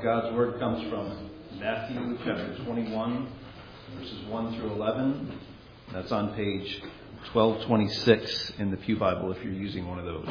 of God's Word comes from Matthew chapter 21, verses 1 through 11. That's on page 1226 in the Pew Bible if you're using one of those.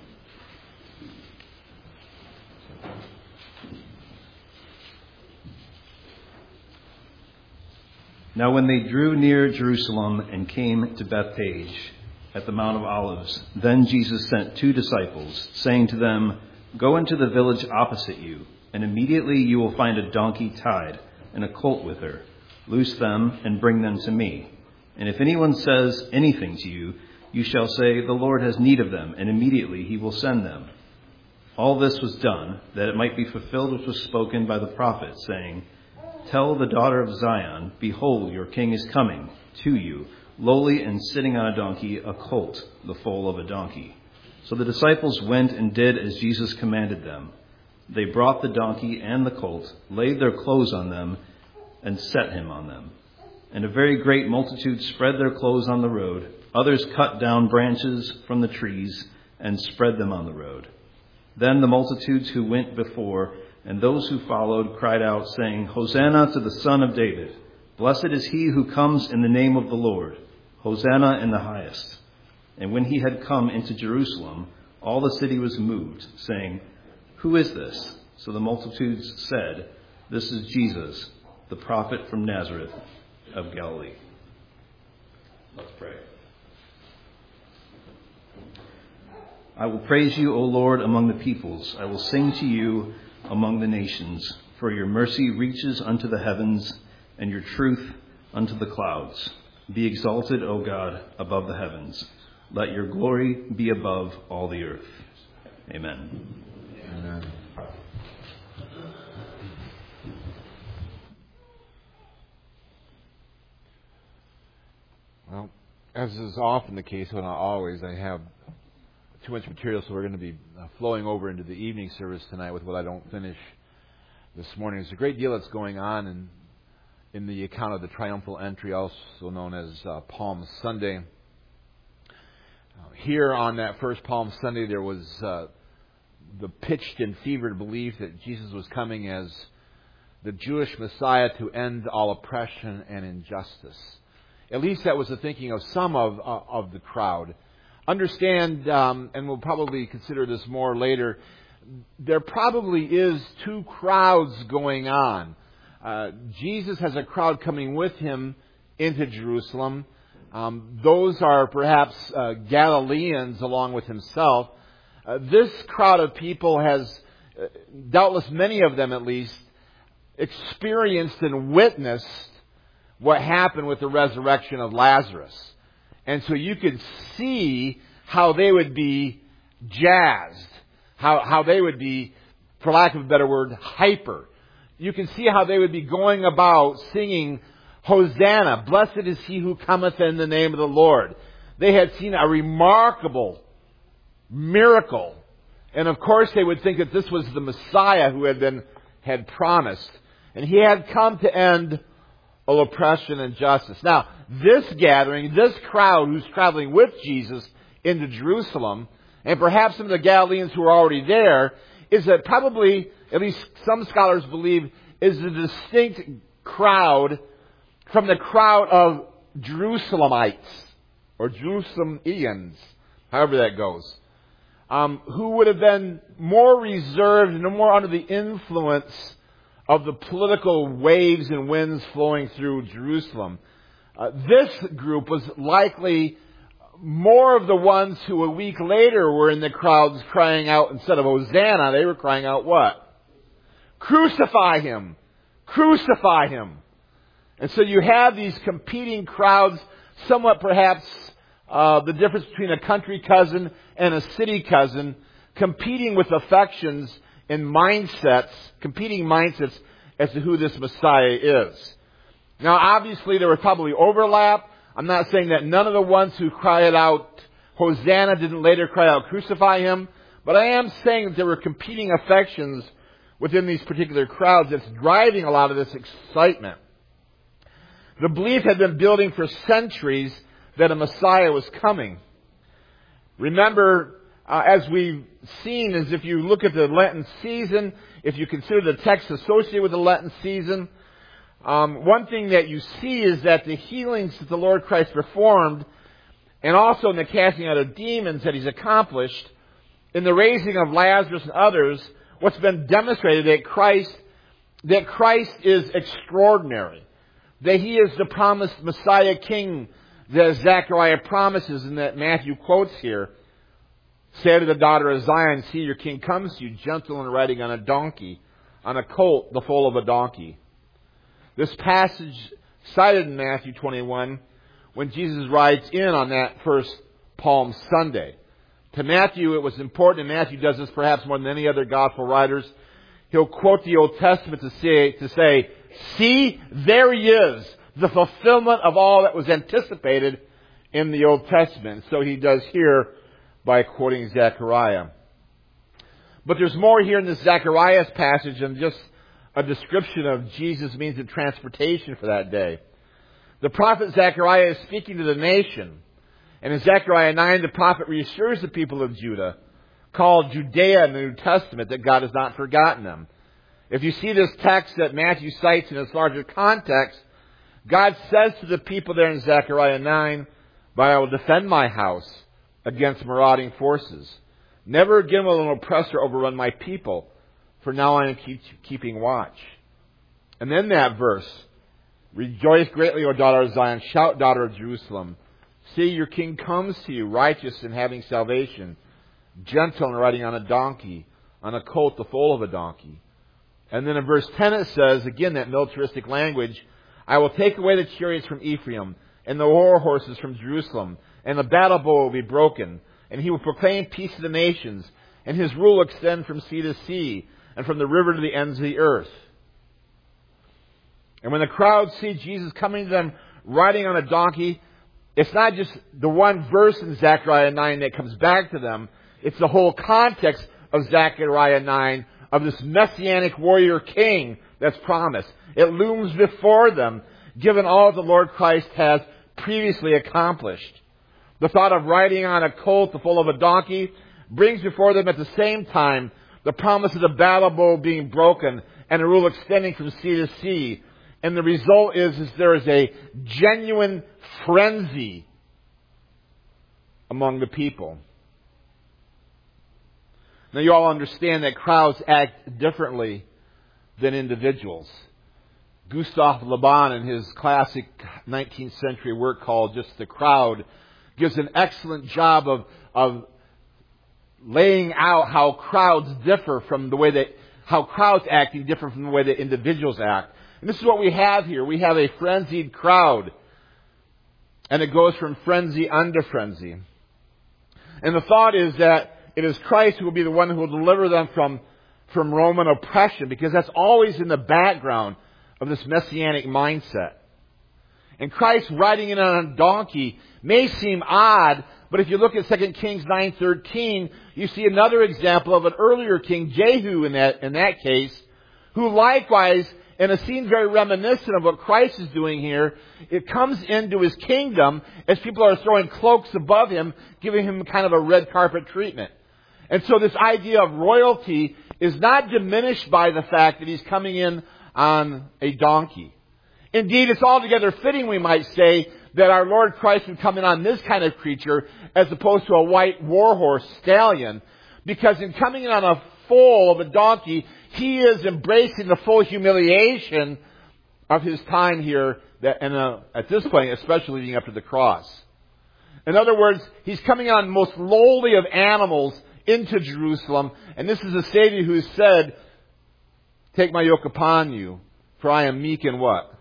Now when they drew near Jerusalem and came to Bethphage at the Mount of Olives, then Jesus sent 2 disciples, saying to them, "Go into the village opposite you, and immediately you will find a donkey tied and a colt with her. Loose them and bring them to me. And if anyone says anything to you, you shall say, 'The Lord has need of them,' and immediately he will send them." All this was done, that it might be fulfilled which was spoken by the prophet, saying, "Tell the daughter of Zion, behold, your king is coming to you, lowly and sitting on a donkey, a colt, the foal of a donkey." So the disciples went and did as Jesus commanded them. They brought the donkey and the colt, laid their clothes on them, and set him on them. And a very great multitude spread their clothes on the road. Others cut down branches from the trees and spread them on the road. Then the multitudes who went before and those who followed cried out, saying, "Hosanna to the Son of David. Blessed is he who comes in the name of the Lord. Hosanna in the highest." And when he had come into Jerusalem, all the city was moved, saying, "Who is this?" So the multitudes said, "This is Jesus, the prophet from Nazareth of Galilee." Let's pray. I will praise you, O Lord, among the peoples. I will sing to you among the nations. For your mercy reaches unto the heavens, and your truth unto the clouds. Be exalted, O God, above the heavens. Let your glory be above all the earth. Amen. Amen. Well, as is often the case, well, not always, I have too much material, so we're going to be flowing over into the evening service tonight with what I don't finish this morning. There's a great deal that's going on in the account of the triumphal entry, also known as Palm Sunday. Here on that first Palm Sunday, there was the pitched and fevered belief that Jesus was coming as the Jewish Messiah to end all oppression and injustice. At least that was the thinking of some of the crowd. Understand, and we'll probably consider this more later, there probably is 2 crowds going on. Jesus has a crowd coming with him into Jerusalem. Those are perhaps Galileans along with himself. This crowd of people has, doubtless many of them at least, experienced and witnessed what happened with the resurrection of Lazarus. And so you could see how they would be jazzed, how they would be, for lack of a better word, hyper. You can see how they would be going about singing, "Hosanna, blessed is he who cometh in the name of the Lord." They had seen a remarkable miracle. And of course they would think that this was the Messiah who had promised. And he had come to end all oppression and justice. Now, this gathering, this crowd who's traveling with Jesus into Jerusalem, and perhaps some of the Galileans who are already there, is that probably, at least some scholars believe, is a distinct crowd from the crowd of Jerusalemites, or Jerusalemians, however that goes, who would have been more reserved and more under the influence of the political waves and winds flowing through Jerusalem. This group was likely more of the ones who a week later were in the crowds crying out, instead of Hosanna, they were crying out what? Crucify him! Crucify him! And so you have these competing crowds, somewhat perhaps the difference between a country cousin and a city cousin, competing with affections and mindsets, competing mindsets as to who this Messiah is. Now, obviously, there was probably overlap. I'm not saying that none of the ones who cried out Hosanna didn't later cry out crucify him, but I am saying that there were competing affections within these particular crowds that's driving a lot of this excitement. The belief had been building for centuries that a Messiah was coming. Remember, as we've seen, is if you look at the Lenten season, if you consider the text associated with the Lenten season, one thing that you see is that the healings that the Lord Christ performed, and also in the casting out of demons that He's accomplished, in the raising of Lazarus and others, what's been demonstrated that Christ is extraordinary. That He is the promised Messiah King that Zechariah promises and that Matthew quotes here. Say to the daughter of Zion, see, your king comes to you, gentle and riding on a donkey, on a colt, the foal of a donkey. This passage cited in Matthew 21, when Jesus rides in on that first Palm Sunday. To Matthew, it was important, and Matthew does this perhaps more than any other gospel writers. He'll quote the Old Testament to say, see, there He is, the fulfillment of all that was anticipated in the Old Testament. So he does here by quoting Zechariah. But there's more here in this Zechariah's passage than just a description of Jesus' means of transportation for that day. The prophet Zechariah is speaking to the nation. And in Zechariah 9, the prophet reassures the people of Judah, called Judea in the New Testament, that God has not forgotten them. If you see this text that Matthew cites in its larger context, God says to the people there in Zechariah 9, but I will defend my house against marauding forces. Never again will an oppressor overrun my people, for now I am keeping watch. And then that verse, rejoice greatly, O daughter of Zion, shout, daughter of Jerusalem. See, your king comes to you, righteous and having salvation, gentle and riding on a donkey, on a colt, the foal of a donkey. And then in verse 10 it says, again that militaristic language, I will take away the chariots from Ephraim, and the war horses from Jerusalem, and the battle bow will be broken, and He will proclaim peace to the nations, and His rule will extend from sea to sea, and from the river to the ends of the earth. And when the crowd see Jesus coming to them riding on a donkey, it's not just the one verse in Zechariah 9 that comes back to them. It's the whole context of Zechariah 9 of this messianic warrior king that's promised. It looms before them, given all the Lord Christ has previously accomplished. The thought of riding on a colt, the foal of a donkey, brings before them at the same time the promise of the battle bow being broken and a rule extending from sea to sea. And the result is there is a genuine frenzy among the people. Now you all understand that crowds act differently than individuals. Gustave Le Bon, in his classic 19th century work called Just the Crowd, gives an excellent job of laying out how crowds differ from the way that, how crowds acting differ from the way that individuals act. And this is what we have here. We have a frenzied crowd. And it goes from frenzy unto frenzy. And the thought is that it is Christ who will be the one who will deliver them from Roman oppression, because that's always in the background of this messianic mindset. And Christ riding in on a donkey may seem odd, but if you look at 2 Kings 9:13, you see another example of an earlier king, Jehu, in that case, who likewise, in a scene very reminiscent of what Christ is doing here, it comes into his kingdom as people are throwing cloaks above him, giving him kind of a red carpet treatment. And so this idea of royalty is not diminished by the fact that he's coming in on a donkey. Indeed, it's altogether fitting, we might say, that our Lord Christ would come in on this kind of creature as opposed to a white warhorse stallion, because in coming in on a foal of a donkey, he is embracing the full humiliation of his time here, at this point, especially leading up to the cross. In other words, he's coming on most lowly of animals into Jerusalem, and this is a Savior who said, take my yoke upon you, for I am meek and what?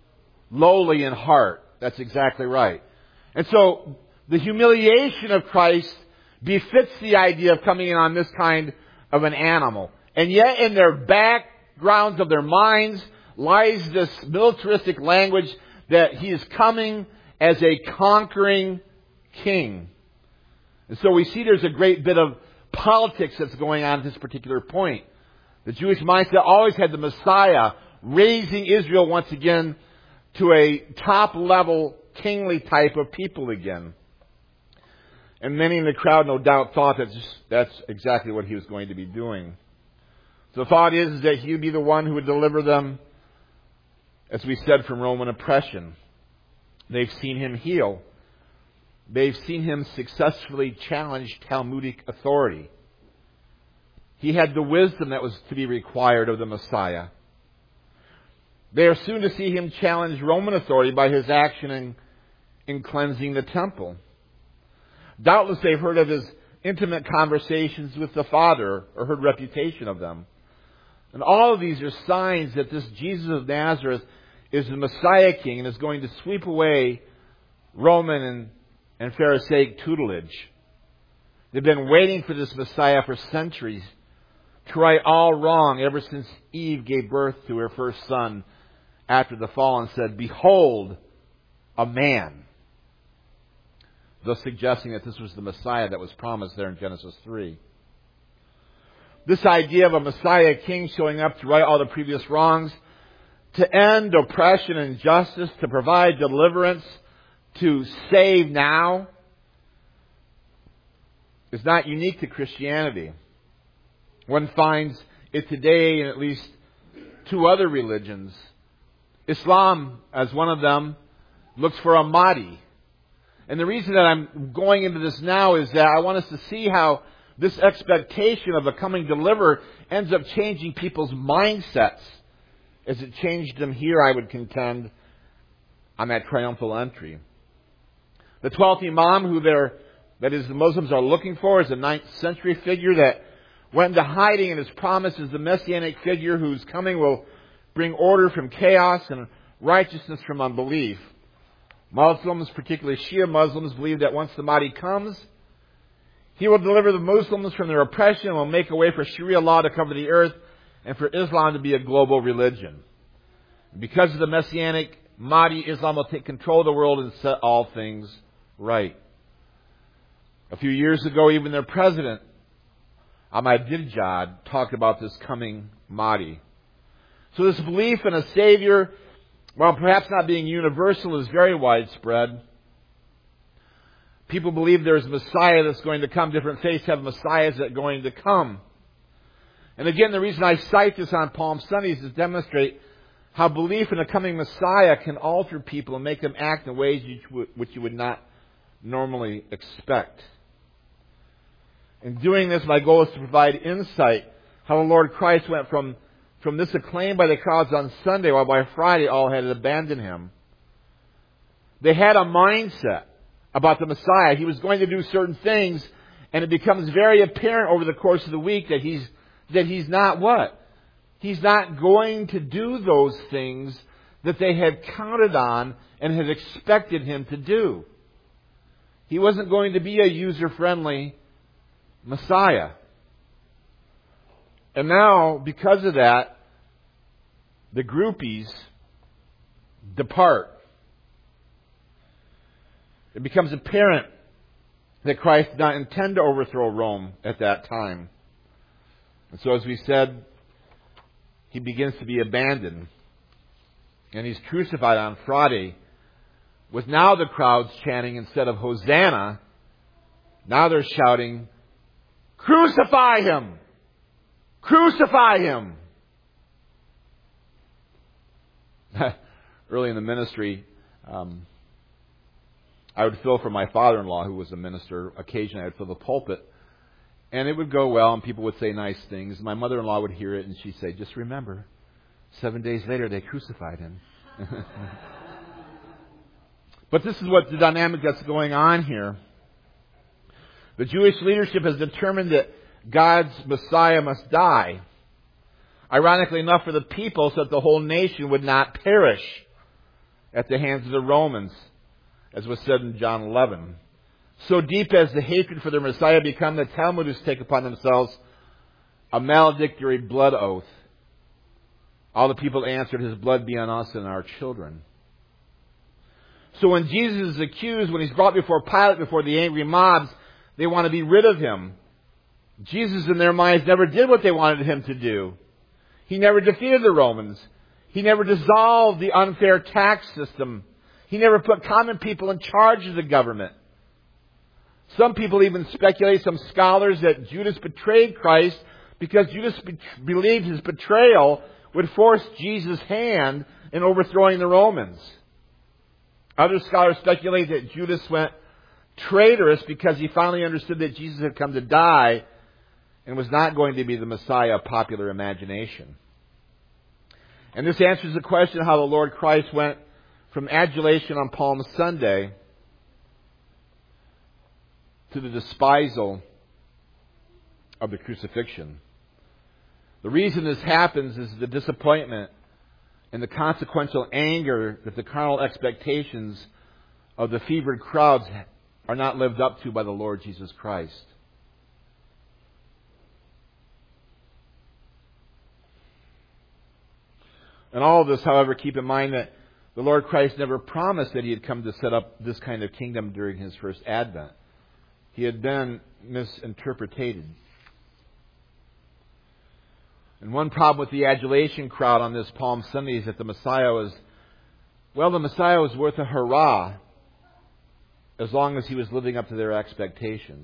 Lowly in heart. That's exactly right. And so, the humiliation of Christ befits the idea of coming in on this kind of an animal. And yet in their backgrounds of their minds lies this militaristic language that he is coming as a conquering king. And so we see there's a great bit of politics that's going on at this particular point. The Jewish mindset always had the Messiah raising Israel once again to a top-level kingly type of people again. And many in the crowd no doubt thought that that's exactly what he was going to be doing. So the thought is that he would be the one who would deliver them, as we said, from Roman oppression. They've seen him heal. They've seen him successfully challenge Talmudic authority. He had the wisdom that was to be required of the Messiah. They are soon to see him challenge Roman authority by his action in cleansing the temple. Doubtless they've heard of his intimate conversations with the Father, or heard reputation of them. And all of these are signs that this Jesus of Nazareth is the Messiah King and is going to sweep away Roman and Pharisaic tutelage. They've been waiting for this Messiah for centuries to right all wrong ever since Eve gave birth to her first son after the fall and said, "Behold, a man." Thus suggesting that this was the Messiah that was promised there in Genesis 3. This idea of a Messiah King showing up to right all the previous wrongs, to end oppression and injustice, to provide deliverance, to save now, is not unique to Christianity. One finds it today in at least two other religions. Islam, as one of them, looks for a Mahdi. And the reason that I'm going into this now is that I want us to see how this expectation of a coming deliverer ends up changing people's mindsets, as it changed them here, I would contend, on that triumphal entry. The 12th Imam, the Muslims are looking for, is a 9th century figure that went into hiding, and his promise is the messianic figure whose coming will bring order from chaos and righteousness from unbelief. Muslims, particularly Shia Muslims, believe that once the Mahdi comes, he will deliver the Muslims from their oppression and will make a way for Sharia law to cover the earth and for Islam to be a global religion. Because of the messianic Mahdi, Islam will take control of the world and set all things right. A few years ago, even their president, Ahmadinejad, talked about this coming Mahdi. So this belief in a Savior, while perhaps not being universal, is very widespread. People believe there's a Messiah that's going to come. Different faiths have Messiahs that are going to come. And again, the reason I cite this on Palm Sundays is to demonstrate how belief in a coming Messiah can alter people and make them act in ways which you would not normally expect. In doing this, my goal is to provide insight how the Lord Christ went from this acclaim by the crowds on Sunday, while by Friday all had abandoned him. They had a mindset about the Messiah. He was going to do certain things, and it becomes very apparent over the course of the week that he's not what? He's not going to do those things that they had counted on and had expected him to do. He wasn't going to be a user-friendly Messiah. And now, because of that, the groupies depart. It becomes apparent that Christ did not intend to overthrow Rome at that time. And so, as we said, he begins to be abandoned. And he's crucified on Friday, with now the crowds chanting, instead of Hosanna, now they're shouting, "Crucify him! Crucify him!" Early in the ministry, I would fill for my father-in-law, who was a minister. Occasionally I would fill the pulpit. And it would go well, and people would say nice things. My mother-in-law would hear it, and she'd say, "Just remember, 7 days later they crucified him." But this is what the dynamic that's going on here. The Jewish leadership has determined that God's Messiah must die. Ironically enough, for the people, so that the whole nation would not perish at the hands of the Romans, as was said in John 11. So deep has the hatred for their Messiah become that Talmudists take upon themselves a maledictory blood oath. All the people answered, "His blood be on us and our children." So when Jesus is accused, when he's brought before Pilate, before the angry mobs, they want to be rid of him. Jesus, in their minds, never did what they wanted him to do. He never defeated the Romans. He never dissolved the unfair tax system. He never put common people in charge of the government. Some people even speculate, some scholars, that Judas betrayed Christ because Judas believed his betrayal would force Jesus' hand in overthrowing the Romans. Other scholars speculate that Judas went traitorous because he finally understood that Jesus had come to die and was not going to be the Messiah of popular imagination. And this answers the question how the Lord Christ went from adulation on Palm Sunday to the despisal of the crucifixion. The reason this happens is the disappointment and the consequential anger that the carnal expectations of the fevered crowds are not lived up to by the Lord Jesus Christ. And all of this, however, keep in mind that the Lord Christ never promised that He had come to set up this kind of kingdom during His first advent. He had been misinterpreted. And one problem with the adulation crowd on this Palm Sunday is that the Messiah was worth a hurrah as long as He was living up to their expectations.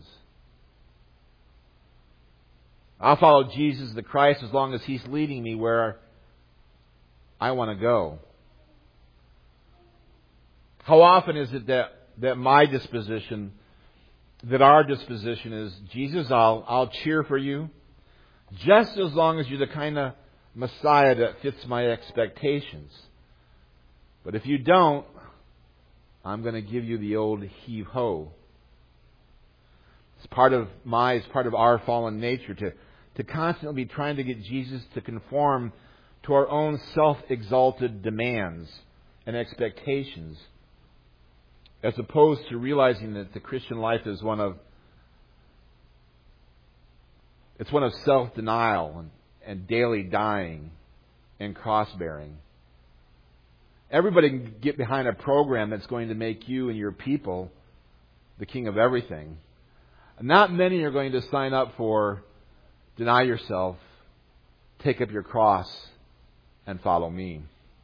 I'll follow Jesus the Christ as long as He's leading me where I want to go. How often is it that my disposition, that our disposition is, Jesus, I'll cheer for you, just as long as you're the kind of Messiah that fits my expectations. But if you don't, I'm going to give you the old heave-ho. It's part of our fallen nature to constantly be trying to get Jesus to conform to our own self-exalted demands and expectations, as opposed to realizing that the Christian life is one of self-denial and daily dying and cross-bearing. Everybody can get behind a program that's going to make you and your people the king of everything. Not many are going to sign up for deny yourself, take up your cross, and follow me.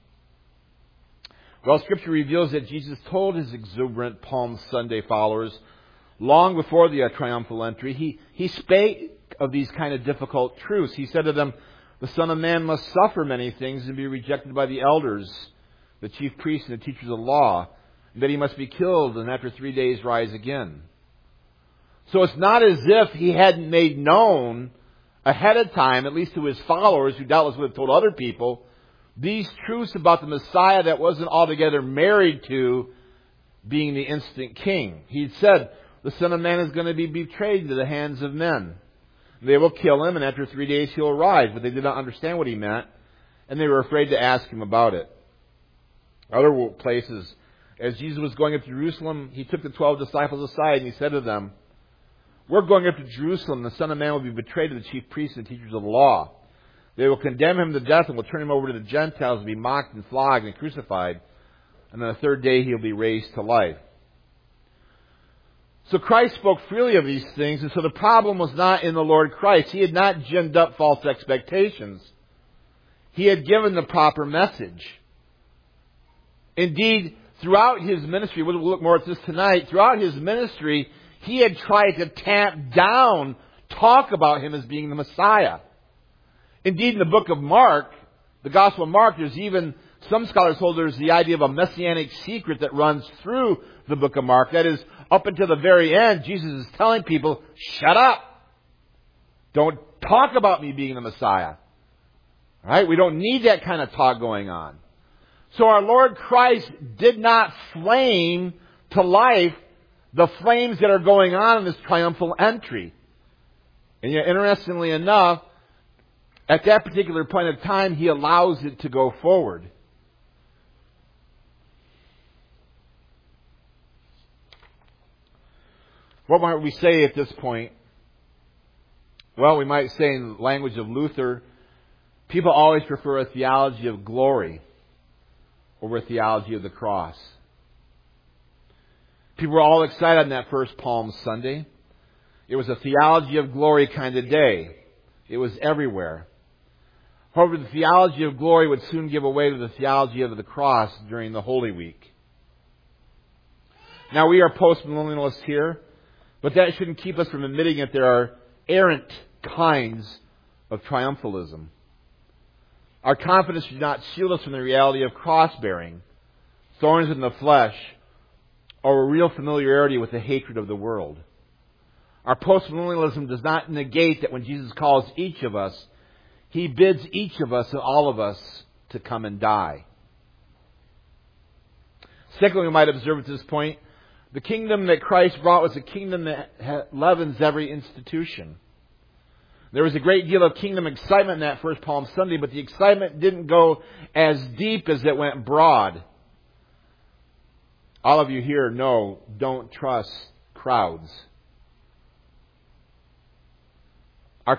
Well, Scripture reveals that Jesus told His exuberant Palm Sunday followers long before the triumphal entry, He spake of these kind of difficult truths. He said to them, the Son of Man must suffer many things and be rejected by the elders, the chief priests and the teachers of the law, and that He must be killed and after 3 days rise again. So it's not as if He hadn't made known ahead of time, at least to His followers, who doubtless would have told other people, these truths about the Messiah that wasn't altogether married to being the instant king. He'd said, the Son of Man is going to be betrayed into the hands of men. They will kill Him, and after 3 days He'll rise. But they did not understand what He meant, and they were afraid to ask Him about it. Other places, as Jesus was going up to Jerusalem, He took the 12 disciples aside, and He said to them, we're going up to Jerusalem. The Son of Man will be betrayed to the chief priests and teachers of the law. They will condemn Him to death and will turn Him over to the Gentiles and be mocked and flogged and crucified. And on the third day He'll be raised to life. So Christ spoke freely of these things, and so the problem was not in the Lord Christ. He had not ginned up false expectations. He had given the proper message. Indeed, throughout His ministry, we'll look more at this tonight, throughout His ministry, He had tried to tamp down talk about Him as being the Messiah. Indeed, in the book of Mark, the Gospel of Mark, there's even, some scholars hold there's the idea of a messianic secret that runs through the book of Mark. That is, up until the very end, Jesus is telling people, shut up. Don't talk about me being the Messiah. All right? We don't need that kind of talk going on. So our Lord Christ did not flame to life the flames that are going on in this triumphal entry. And yet, interestingly enough, at that particular point of time, He allows it to go forward. What might we say at this point? Well, we might say in the language of Luther, people always prefer a theology of glory over a theology of the cross. People were all excited on that first Palm Sunday. It was a theology of glory kind of day. It was everywhere. However, the theology of glory would soon give way to the theology of the cross during the Holy Week. Now, we are post-millennialists here, But that shouldn't keep us from admitting that there are errant kinds of triumphalism. Our confidence should not shield us from the reality of cross-bearing, thorns in the flesh, or a real familiarity with the hatred of the world. Our postmillennialism does not negate that when Jesus calls each of us, He bids each of us and all of us to come and die. Secondly, we might observe at this point, the kingdom that Christ brought was a kingdom that leavens every institution. There was a great deal of kingdom excitement in that first Palm Sunday, but the excitement didn't go as deep as it went broad. All of you here know, don't trust crowds. The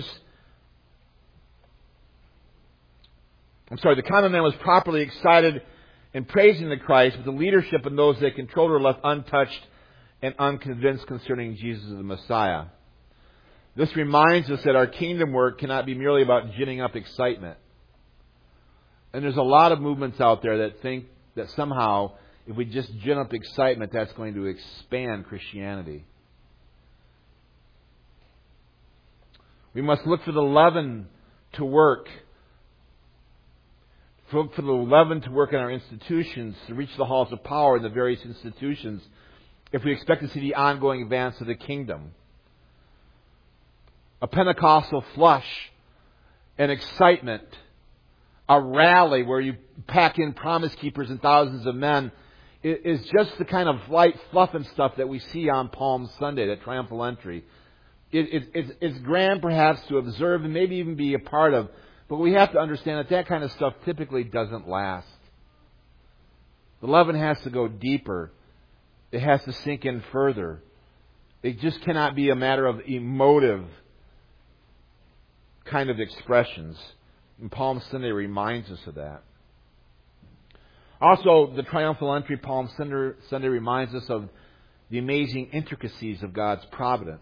common man was properly excited in praising the Christ, but the leadership and those that controlled were left untouched and unconvinced concerning Jesus the Messiah. This reminds us that our kingdom work cannot be merely about ginning up excitement. And there's a lot of movements out there that think that somehow, if we just gin up excitement, that's going to expand Christianity. We must look for the leaven to work. Look for the leaven to work in our institutions, to reach the halls of power in the various institutions, if we expect to see the ongoing advance of the kingdom. A Pentecostal flush, an excitement, a rally where you pack in promise keepers and thousands of men is just the kind of light fluff and stuff that we see on Palm Sunday, that triumphal entry. It's grand perhaps to observe and maybe even be a part of, but we have to understand that kind of stuff typically doesn't last. The leaven has to go deeper. It has to sink in further. It just cannot be a matter of emotive kind of expressions. And Palm Sunday reminds us of that. Also, the triumphal entry, Palm Sunday reminds us of the amazing intricacies of God's providence.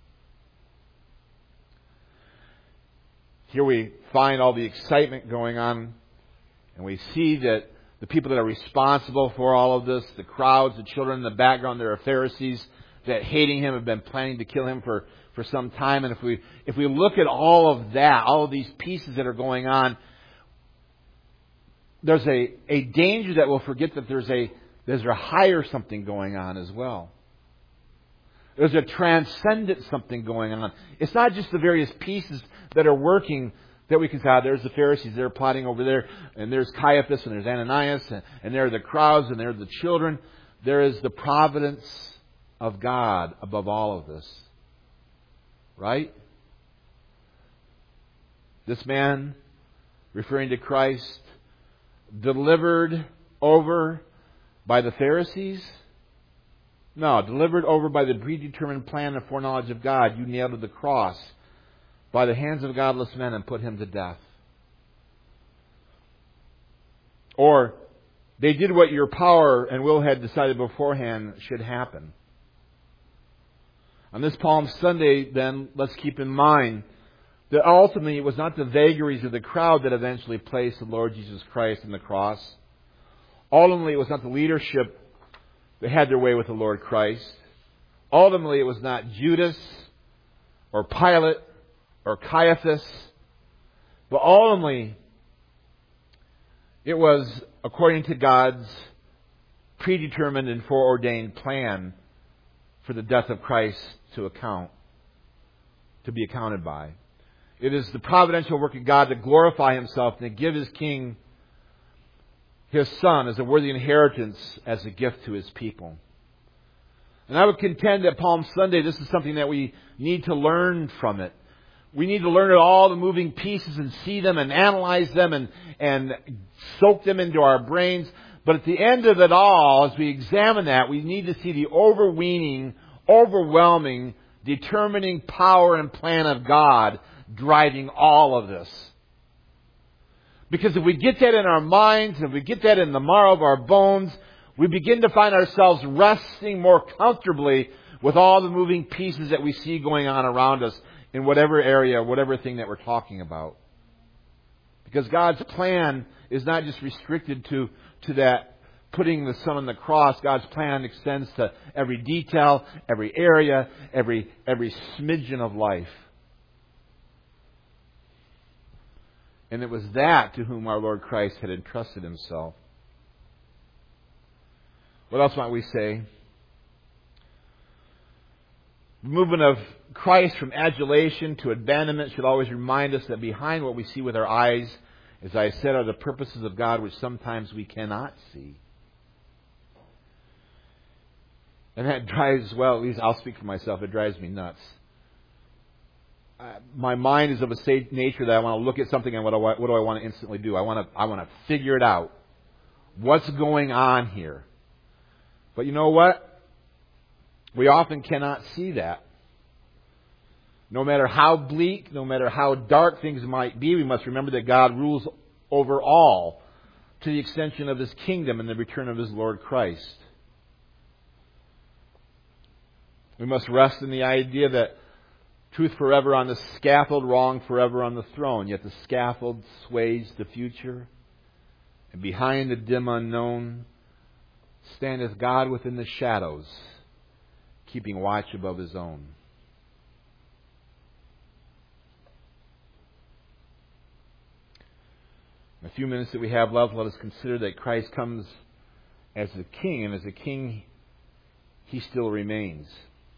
Here we find all the excitement going on, and we see that the people that are responsible for all of this, the crowds, the children in the background, there are Pharisees that hating Him have been planning to kill Him for some time. And if we look at all of that, all of these pieces that are going on, there's a danger that we'll forget that there's a higher something going on as well. There's a transcendent something going on. It's not just the various pieces that are working that we can say, there's the Pharisees, they're plotting over there, and there's Caiaphas, and there's Ananias, and there are the crowds, and there are the children. There is the providence of God above all of this. Right? This man, referring to Christ, delivered over by the Pharisees? No, delivered over by the predetermined plan and foreknowledge of God. You nailed to the cross by the hands of godless men and put Him to death. Or, they did what your power and will had decided beforehand should happen. On this Palm Sunday, then, let's keep in mind that ultimately it was not the vagaries of the crowd that eventually placed the Lord Jesus Christ on the cross. Ultimately, it was not the leadership that had their way with the Lord Christ. Ultimately, it was not Judas or Pilate or Caiaphas, but ultimately, it was according to God's predetermined and foreordained plan for the death of Christ to be accounted by. It is the providential work of God to glorify Himself and to give His King, His Son, as a worthy inheritance, as a gift to His people. And I would contend that Palm Sunday, this is something that we need to learn from it. We need to learn all the moving pieces and see them and analyze them and soak them into our brains. But at the end of it all, as we examine that, we need to see the overwhelming, determining power and plan of God driving all of this. Because if we get that in our minds, if we get that in the marrow of our bones, we begin to find ourselves resting more comfortably with all the moving pieces that we see going on around us in whatever area, whatever thing that we're talking about. Because God's plan is not just restricted to that putting the Son on the cross, God's plan extends to every detail, every area, every smidgen of life. And it was that to whom our Lord Christ had entrusted Himself. What else might we say? The movement of Christ from adulation to abandonment should always remind us that behind what we see with our eyes, as I said, are the purposes of God which sometimes we cannot see. And that drives, well, at least I'll speak for myself, it drives me nuts. My mind is of a nature that I want to look at something and what do I want to instantly do? I want to figure it out. What's going on here? But you know what? We often cannot see that. No matter how bleak, no matter how dark things might be, we must remember that God rules over all to the extension of His kingdom and the return of His Lord Christ. We must rest in the idea that truth forever on the scaffold, wrong forever on the throne. Yet the scaffold sways the future, and behind the dim unknown standeth God within the shadows, keeping watch above His own. In the few minutes that we have left, let us consider that Christ comes as a king, and as a king, He still remains.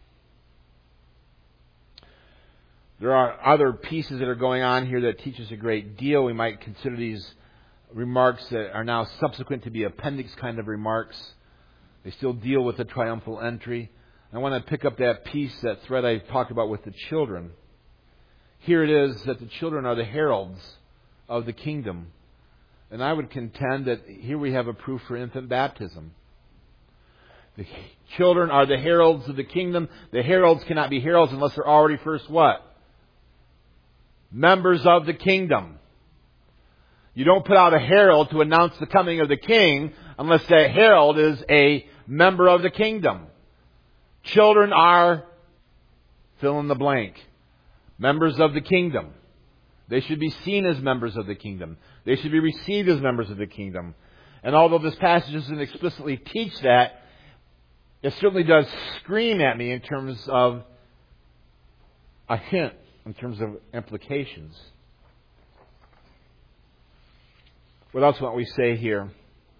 There are other pieces that are going on here that teach us a great deal. We might consider these remarks that are now subsequent to be appendix kind of remarks. They still deal with the triumphal entry. I want to pick up that piece, that thread I talked about with the children. Here it is that the children are the heralds of the kingdom. And I would contend that here we have a proof for infant baptism. The children are the heralds of the kingdom. The heralds cannot be heralds unless they're already first what? Members of the kingdom. You don't put out a herald to announce the coming of the king unless that herald is a member of the kingdom. Children are, fill in the blank, members of the kingdom. They should be seen as members of the kingdom. They should be received as members of the kingdom. And although this passage doesn't explicitly teach that, it certainly does scream at me in terms of a hint, in terms of implications. What else might we say here?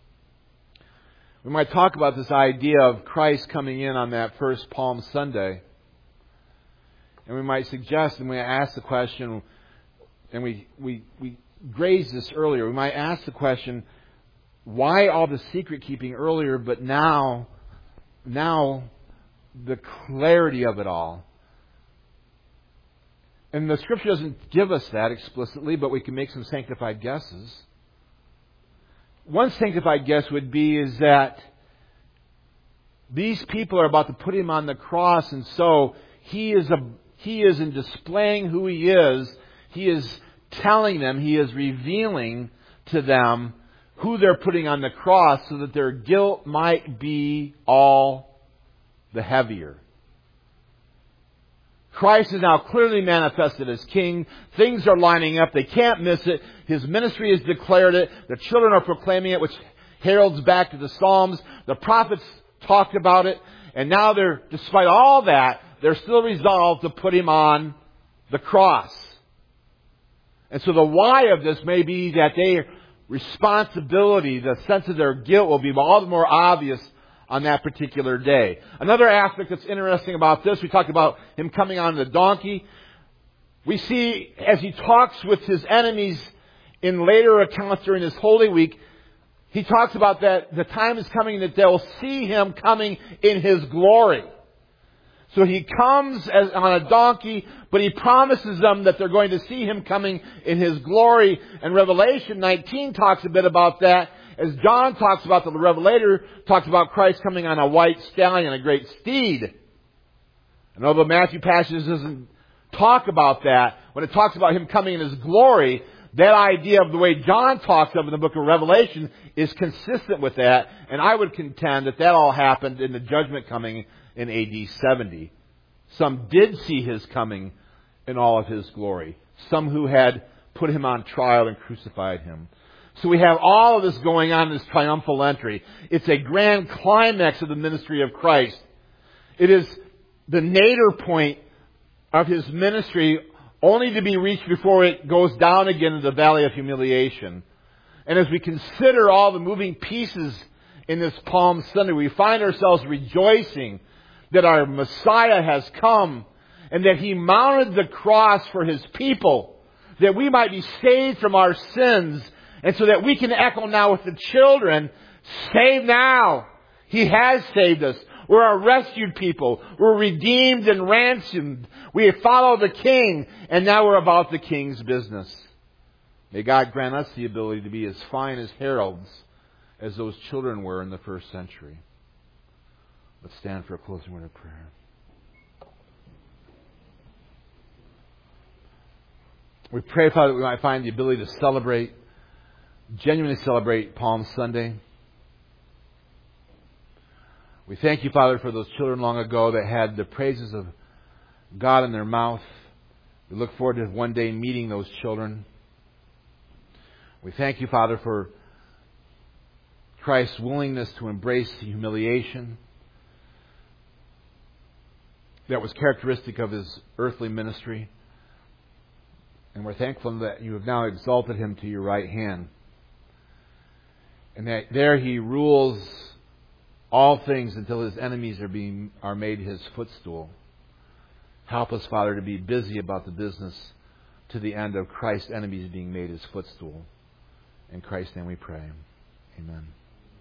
We might talk about this idea of Christ coming in on that first Palm Sunday. And we might suggest, and we ask the question, and we grazed this earlier, we might ask the question, why all the secret keeping earlier, but now the clarity of it all? And the Scripture doesn't give us that explicitly, but we can make some sanctified guesses. One sanctified guess would be is that these people are about to put Him on the cross, and so He is in displaying who He is. He is telling them, He is revealing to them who they're putting on the cross so that their guilt might be all the heavier. Christ is now clearly manifested as King. Things are lining up. They can't miss it. His ministry has declared it. The children are proclaiming it, which heralds back to the Psalms. The prophets talked about it. And now despite all that, they're still resolved to put Him on the cross. And so the why of this may be that their responsibility, the sense of their guilt will be all the more obvious on that particular day. Another aspect that's interesting about this, we talked about Him coming on the donkey. We see as He talks with His enemies in later accounts during this Holy Week, He talks about that the time is coming that they'll see Him coming in His glory. So He comes on a donkey, but He promises them that they're going to see Him coming in His glory. And Revelation 19 talks a bit about that. As John talks about, the Revelator talks about Christ coming on a white stallion, a great steed. And although Matthew passage doesn't talk about that, when it talks about Him coming in His glory, that idea of the way John talks of in the book of Revelation is consistent with that. And I would contend that all happened in the judgment coming in AD 70. Some did see His coming in all of His glory. Some who had put Him on trial and crucified Him. So we have all of this going on in this triumphal entry. It's a grand climax of the ministry of Christ. It is the nadir point of His ministry, only to be reached before it goes down again into the valley of humiliation. And as we consider all the moving pieces in this Palm Sunday, we find ourselves rejoicing that our Messiah has come and that He mounted the cross for His people, that we might be saved from our sins, and so that we can echo now with the children, save now. He has saved us. We're a rescued people. We're redeemed and ransomed. We follow the King, and now we're about the King's business. May God grant us the ability to be as fine as heralds as those children were in the first century. Let's stand for a closing word of prayer. We pray, Father, that we might find the ability to genuinely celebrate Palm Sunday. We thank You, Father, for those children long ago that had the praises of God in their mouth. We look forward to one day meeting those children. We thank You, Father, for Christ's willingness to embrace the humiliation that was characteristic of His earthly ministry. And we're thankful that You have now exalted Him to Your right hand. And that there He rules all things until His enemies are made His footstool. Help us, Father, to be busy about the business to the end of Christ's enemies being made His footstool. In Christ's name we pray. Amen.